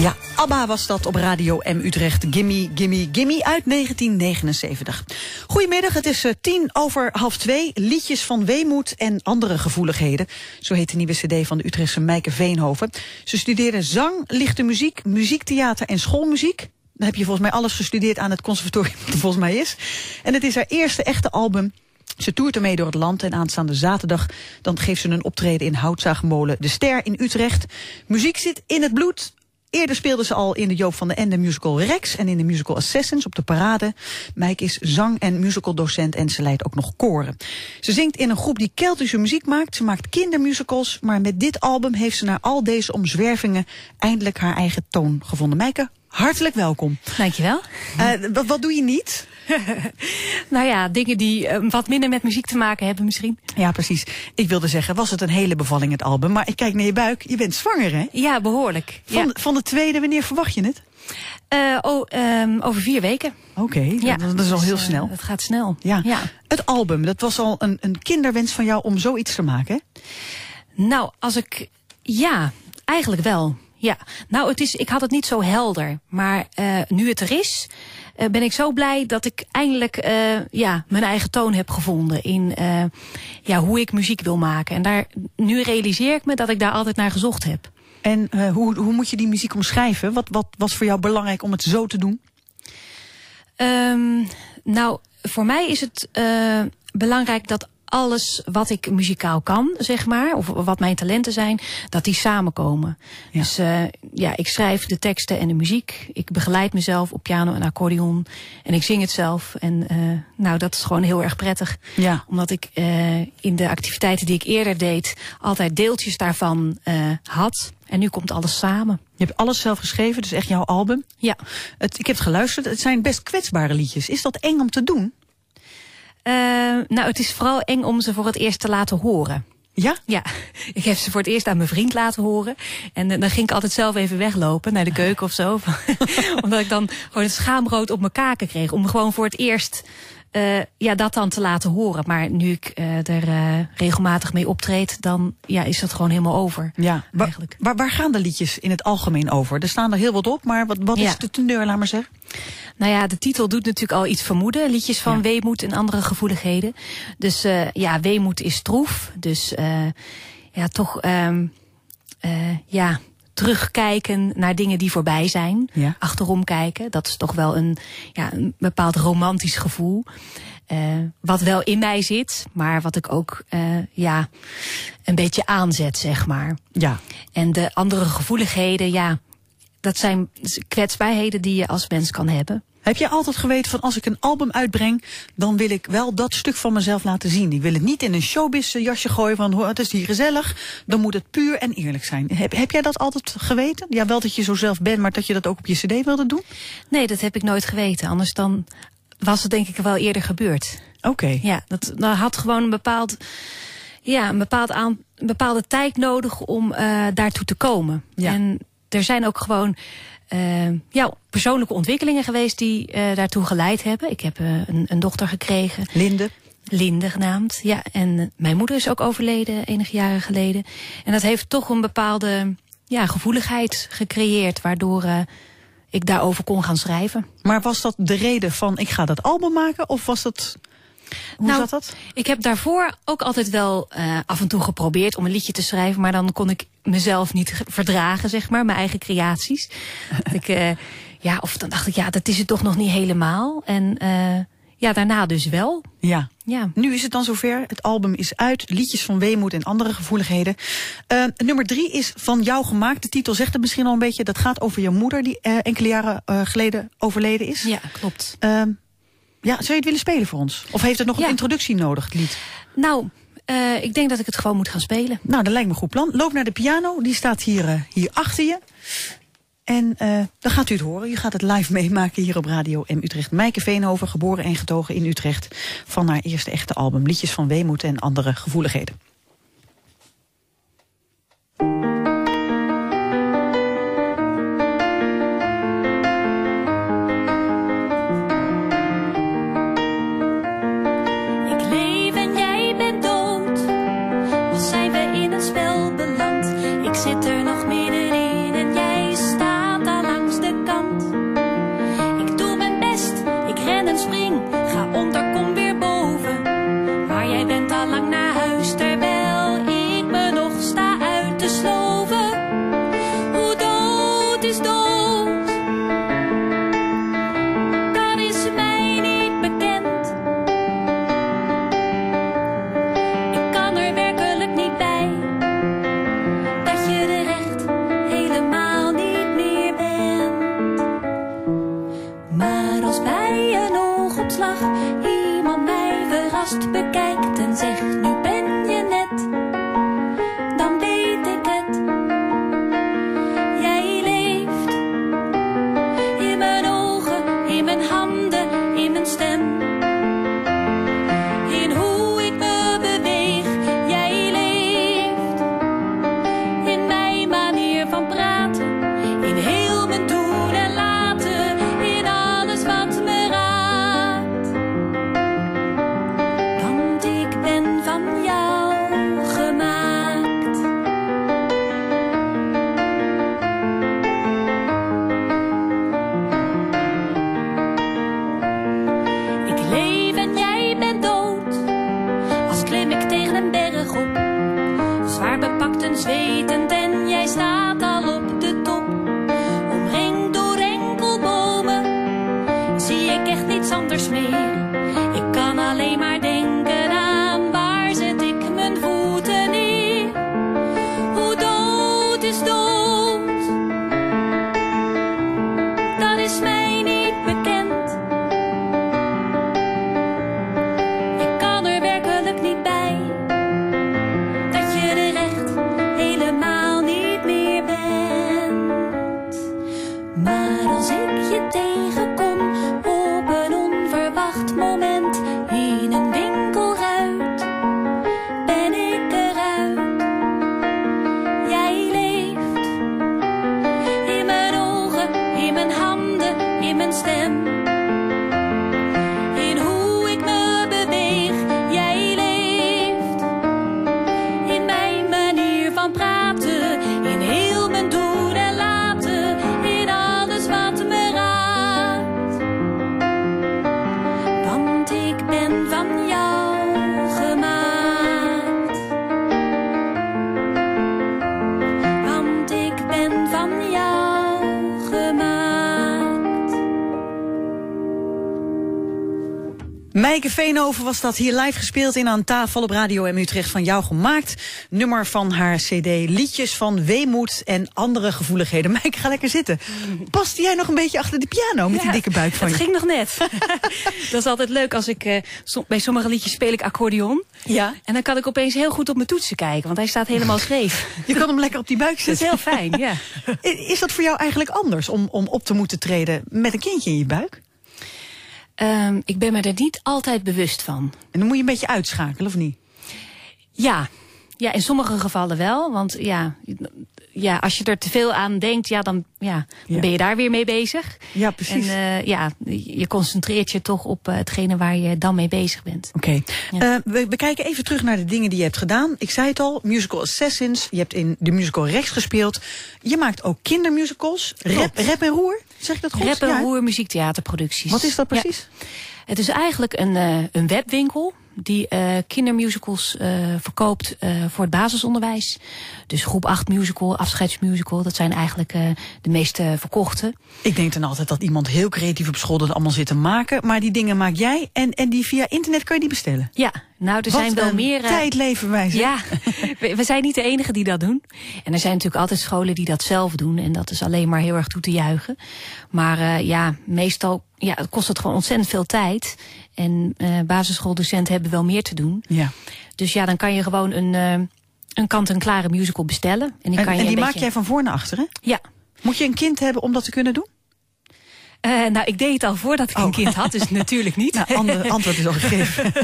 Ja, ABBA was dat op Radio M Utrecht. Gimme, gimme, gimme uit 1979. Goedemiddag, het is 2:10. Liedjes van weemoed en andere gevoeligheden. Zo heet de nieuwe cd van de Utrechtse Mijke Veenhoven. Ze studeerde zang, lichte muziek, muziektheater en schoolmuziek. Dan heb je volgens mij alles gestudeerd aan het conservatorium wat er volgens mij is. En het is haar eerste echte album. Ze toert ermee door het land en aanstaande zaterdag dan geeft ze een optreden in Houtzaagmolen De Ster in Utrecht. Muziek zit in het bloed. Eerder speelde ze al in de Joop van den Ende musical Rex en in de musical Assassins op de Parade. Mijke is zang- en musicaldocent en ze leidt ook nog koren. Ze zingt in een groep die Keltische muziek maakt. Ze maakt kindermusicals, maar met dit album heeft ze na al deze omzwervingen eindelijk haar eigen toon gevonden. Mijke, hartelijk welkom. Dankjewel. Wat doe je niet? Nou ja, dingen die wat minder met muziek te maken hebben misschien. Ja, precies. Ik wilde zeggen, was het een hele bevalling het album, maar ik kijk naar je buik. Je bent zwanger, hè? Ja, behoorlijk. Van de tweede, wanneer verwacht je het? Over 4 weken. Oké, Ja, dat is al heel snel. Het gaat snel. Ja. Het album, dat was al een kinderwens van jou om zoiets te maken, hè? Nou, ja, eigenlijk wel. Ja, nou, ik had het niet zo helder. Maar nu het er is, ben ik zo blij dat ik eindelijk mijn eigen toon heb gevonden in hoe ik muziek wil maken. En nu realiseer ik me dat ik daar altijd naar gezocht heb. En hoe moet je die muziek omschrijven? Wat was voor jou belangrijk om het zo te doen? Nou, voor mij is het belangrijk dat alles wat ik muzikaal kan, zeg maar, of wat mijn talenten zijn, dat die samenkomen. Ja. Dus ik schrijf de teksten en de muziek. Ik begeleid mezelf op piano en accordeon. En ik zing het zelf. En dat is gewoon heel erg prettig. Ja. Omdat ik in de activiteiten die ik eerder deed, altijd deeltjes daarvan had. En nu komt alles samen. Je hebt alles zelf geschreven, dus echt jouw album? Ja. Ik heb het geluisterd, het zijn best kwetsbare liedjes. Is dat eng om te doen? Het is vooral eng om ze voor het eerst te laten horen. Ja? Ja, ik heb ze voor het eerst aan mijn vriend laten horen. En dan ging ik altijd zelf even weglopen naar de keuken of zo. Omdat ik dan gewoon het schaamrood op mijn kaken kreeg. Om gewoon voor het eerst dat dan te laten horen. Maar nu ik er regelmatig mee optreed, dan is dat gewoon helemaal over. Ja, eigenlijk. Waar gaan de liedjes in het algemeen over? Er staan er heel wat op, maar wat is de teneur, laat maar zeggen? Nou ja, de titel doet natuurlijk al iets vermoeden. Liedjes van weemoed en andere gevoeligheden. Dus weemoed is troef. Dus terugkijken naar dingen die voorbij zijn. Ja. Achterom kijken, dat is toch wel een bepaald romantisch gevoel. Wat wel in mij zit, maar wat ik ook een beetje aanzet, zeg maar. Ja. En de andere gevoeligheden, dat zijn kwetsbaarheden die je als mens kan hebben. Heb je altijd geweten van als ik een album uitbreng, dan wil ik wel dat stuk van mezelf laten zien. Ik wil het niet in een showbiz jasje gooien van het is hier gezellig. Dan moet het puur en eerlijk zijn. Heb jij dat altijd geweten? Ja, wel dat je zo zelf bent, maar dat je dat ook op je cd wilde doen? Nee, dat heb ik nooit geweten. Anders dan was het denk ik wel eerder gebeurd. Oké. Ja, dat had gewoon een bepaalde tijd nodig om daartoe te komen. Ja. En er zijn ook gewoon persoonlijke ontwikkelingen geweest die daartoe geleid hebben. Ik heb een dochter gekregen. Linde genaamd, ja. En mijn moeder is ook overleden enige jaren geleden. En dat heeft toch een bepaalde gevoeligheid gecreëerd, waardoor ik daarover kon gaan schrijven. Maar was dat de reden van ik ga dat album maken? Of was dat... Hoe zat dat? Ik heb daarvoor ook altijd wel af en toe geprobeerd om een liedje te schrijven, maar dan kon ik mezelf niet verdragen, zeg maar, mijn eigen creaties. Of dan dacht ik, dat is het toch nog niet helemaal. En daarna dus wel. Ja. Nu is het dan zover. Het album is uit. Liedjes van weemoed en andere gevoeligheden. Nummer 3 is van jou gemaakt. De titel zegt het misschien al een beetje. Dat gaat over je moeder die enkele jaren geleden overleden is. Ja, klopt. Zou je het willen spelen voor ons? Of heeft het nog een introductie nodig, het lied? Nou, ik denk dat ik het gewoon moet gaan spelen. Nou, dat lijkt me een goed plan. Loop naar de piano, die staat hier achter je. En dan gaat u het horen. U gaat het live meemaken hier op Radio M Utrecht. Mijke Veenhoven, geboren en getogen in Utrecht. Van haar eerste echte album. Liedjes van weemoed en andere gevoeligheden. Zit er nog middenin en jij staat daar tegenkom op een onverwacht moment in een winkelruit, ben ik eruit. Jij leeft in mijn ogen, in mijn handen, in mijn stem. In hoe ik me beweeg, jij leeft in mijn manier van praten, in heel mijn doen en laten, in alles wat me raakt. Want ik ben van jou gemaakt. Want ik ben van jou gemaakt. Mijke Veenhoven was dat, hier live gespeeld in Aan Tafel op Radio M Utrecht, van jou gemaakt. Nummer van haar cd Liedjes van Weemoed en andere gevoeligheden. Mijke, ga lekker zitten. Paste jij nog een beetje achter de piano met die dikke buik van je? Het ging nog net. Dat is altijd leuk als ik... bij sommige liedjes speel ik accordeon. Ja. En dan kan ik opeens heel goed op mijn toetsen kijken. Want hij staat helemaal scheef. Je kan hem lekker op die buik Dat is zetten. heel fijn, ja. Is dat voor jou eigenlijk anders om op te moeten treden met een kindje in je buik? Ik ben me er niet altijd bewust van. En dan moet je een beetje uitschakelen, of niet? Ja, in sommige gevallen wel. Want ja, als je er te veel aan denkt, dan ben je daar weer mee bezig. Ja, precies. En je concentreert je toch op hetgene waar je dan mee bezig bent. Oké. Ja. We kijken even terug naar de dingen die je hebt gedaan. Ik zei het al, Musical Assassins. Je hebt in de musical Rex gespeeld. Je maakt ook kindermusicals. Rap en Roer, zeg ik dat goed? Rap en Roer muziektheaterproducties. Wat is dat precies? Ja. Het is eigenlijk een webwinkel die kindermusicals verkoopt voor het basisonderwijs. Dus groep 8 musical, afscheidsmusical, dat zijn eigenlijk de meest verkochte. Ik denk dan altijd dat iemand heel creatief op school dat allemaal zit te maken. Maar die dingen maak jij en die via internet kan je die bestellen. Ja, nou er zijn wel meer... tijd leven wij. Ja, we zijn niet de enige die dat doen. En er zijn natuurlijk altijd scholen die dat zelf doen. En dat is alleen maar heel erg toe te juichen. Maar meestal kost het gewoon ontzettend veel tijd. En basisschooldocenten hebben wel meer te doen. Ja. Dus dan kan je gewoon een kant-en-klare musical bestellen. En die maak jij van voor naar achter, hè? Ja. Moet je een kind hebben om dat te kunnen doen? Nou, ik deed het al voordat ik een kind had, dus natuurlijk niet. Nou, antwoord is al gegeven.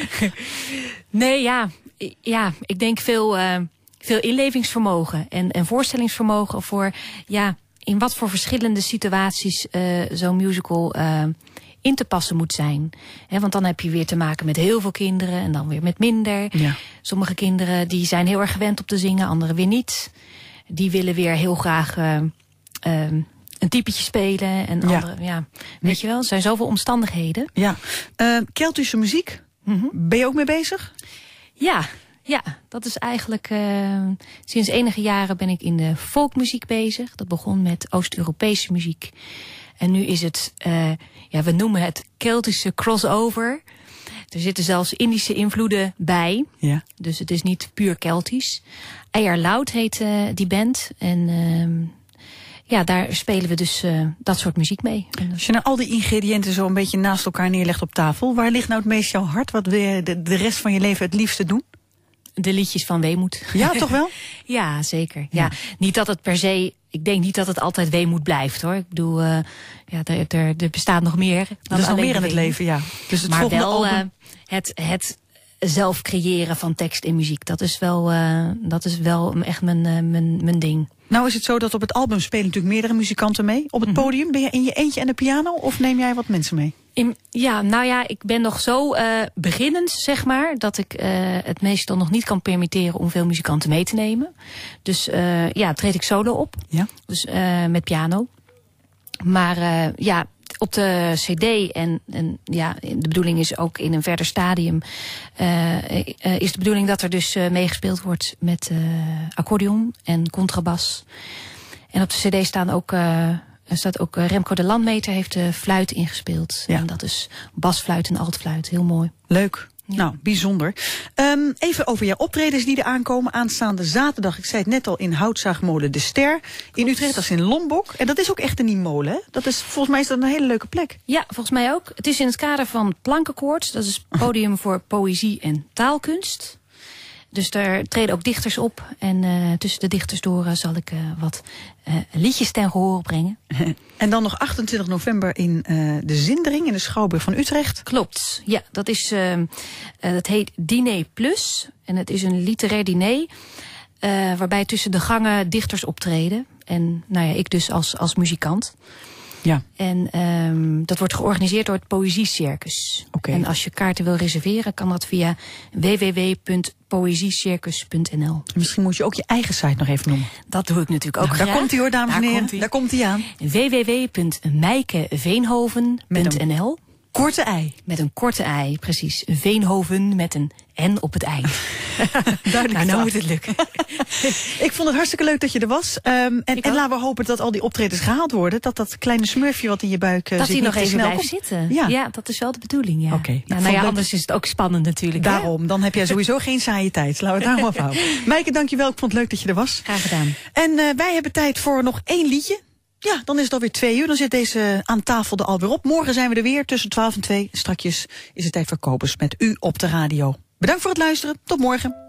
Nee, ik denk veel inlevingsvermogen en voorstellingsvermogen voor, in wat voor verschillende situaties zo'n musical in te passen moet zijn. Want dan heb je weer te maken met heel veel kinderen en dan weer met minder. Ja. Sommige kinderen die zijn heel erg gewend om te zingen, anderen weer niet. Die willen weer heel graag een typetje spelen en andere, weet je wel, er zijn zoveel omstandigheden. Ja. Keltische muziek, ben je ook mee bezig? Ja, dat is eigenlijk... sinds enige jaren ben ik in de folkmuziek bezig. Dat begon met Oost-Europese muziek. En nu is het, we noemen het Keltische crossover. Er zitten zelfs Indische invloeden bij. Ja. Dus het is niet puur Keltisch. Eir Loud heet die band. En daar spelen we dus dat soort muziek mee. Als je nou al die ingrediënten zo een beetje naast elkaar neerlegt op tafel, waar ligt nou het meest jouw hart? Wat wil je de rest van je leven het liefste doen? De liedjes van weemoed. Ja, toch wel? Ja, zeker. Ja. Niet dat het per se... Ik denk niet dat het altijd weemoed blijft, hoor. Ik bedoel, er bestaat nog meer. Er is nog meer in het leven, ja. Dus het maar wel album... het zelf creëren van tekst en muziek. Dat is wel echt mijn ding. Nou is het zo dat op het album spelen natuurlijk meerdere muzikanten mee. Op het podium, ben je in je eentje aan de piano of neem jij wat mensen mee? Ik ben nog zo beginnend, zeg maar, dat ik het meestal nog niet kan permitteren om veel muzikanten mee te nemen. Dus treed ik solo op. Ja. Dus met piano. Maar op de cd en de bedoeling is ook in een verder stadium is de bedoeling dat er dus meegespeeld wordt met accordeon en contrabas. En op de cd staat ook Remco de Landmeter heeft de fluit ingespeeld. Ja. En dat is basfluit en altfluit. Heel mooi. Leuk. Ja. Nou, bijzonder. Even over jouw optredens die er aankomen. Aanstaande zaterdag, ik zei het net al, in Houtzaagmolen De Ster. In Utrecht, dat is in Lombok. En dat is ook echt een Nimolen, hè? Dat is, volgens mij is dat een hele leuke plek. Ja, volgens mij ook. Het is in het kader van Plankenkoorts. Dat is podium voor poëzie en taalkunst. Dus daar treden ook dichters op. En tussen de dichters door zal ik wat liedjes ten gehoor brengen. En dan nog 28 november in de Zindering in de Schouwburg van Utrecht. Klopt, ja, dat is, dat heet Diner Plus. En het is een literair diner waarbij tussen de gangen dichters optreden. En nou ja, ik dus als muzikant. Ja. En dat wordt georganiseerd door het Poëziecircus. Okay. En als je kaarten wil reserveren, kan dat via www.poëziecircus.nl. Misschien moet je ook je eigen site nog even noemen. Dat doe ik natuurlijk ook graag. Daar komt hij hoor, dames en heren. Daar komt hij aan. www.mijkeveenhoven.nl. Korte ei. Met een korte ei, precies. Veenhoven met een N op het eind. Duidelijk. Nou moet het lukken. Ik vond het hartstikke leuk dat je er was. En laten we hopen dat al die optredens gehaald worden. Dat kleine smurfje wat in je buik zit. Dat hij nog even blijft komt zitten. Ja. Ja, dat is wel de bedoeling. Ja. Okay. Nou ja, anders is het ook spannend natuurlijk. Daarom, dan heb jij sowieso geen saaie tijd. Laten we het daarom afhouden. Mijke, dankjewel. Ik vond het leuk dat je er was. Graag gedaan. En wij hebben tijd voor nog 1 liedje. Ja, dan is het alweer 2 uur. Dan zit deze aan tafel er alweer op. Morgen zijn we er weer tussen 12 en 2. Strakjes is het tijd voor Kobus met u op de radio. Bedankt voor het luisteren. Tot morgen.